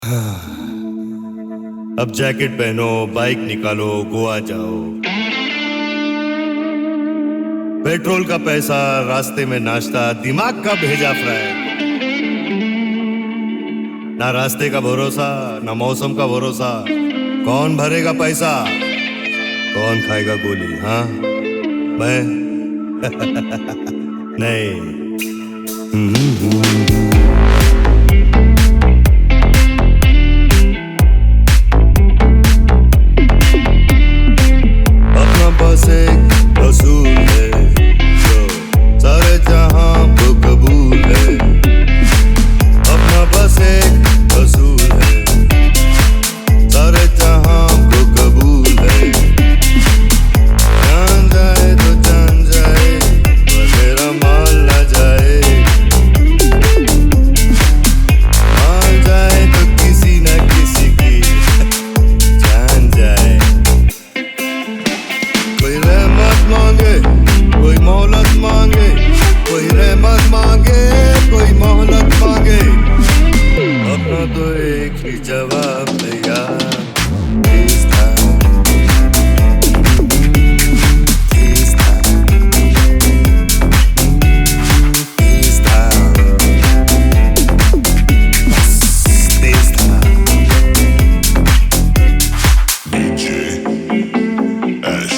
अब जैकेट पहनो, बाइक निकालो, गोवा जाओ। पेट्रोल का पैसा, रास्ते में नाश्ता, दिमाग का भेजा फ्राई। ना रास्ते का भरोसा, ना मौसम का भरोसा। कौन भरेगा पैसा, कौन खाएगा गोली? हाँ, मैं नहीं। अपना बस एक असूल है जो सारे जहां को कबूल है। अपना बस एक असूल है, सारे जहां को कबूल है। जान जाए तो जान जाए, मेरा माल न जाए। मान जाए तो किसी न किसी की जान जाए। कोई रहमत मांगे, कोई मोहलत मांगे, कोई रहमत मांगे, कोई मोहलत मांगे। अपना तो एक ही जवाब है यार, This time, this time, this time, this time. DJ Ash.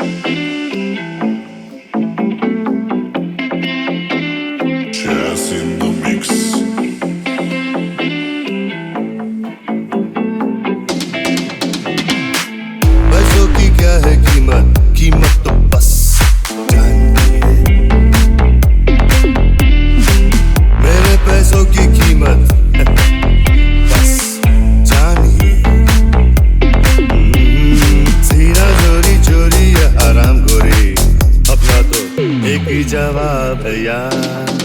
Jazz in the mix. पैसों की क्या है कीमत, कीमत तो बस जानती है। मेरे पैसों की कीमत बस जानिए। सीना चोरी चोरी या हराम खोरी, अपना तो एक ही जवाब है यार।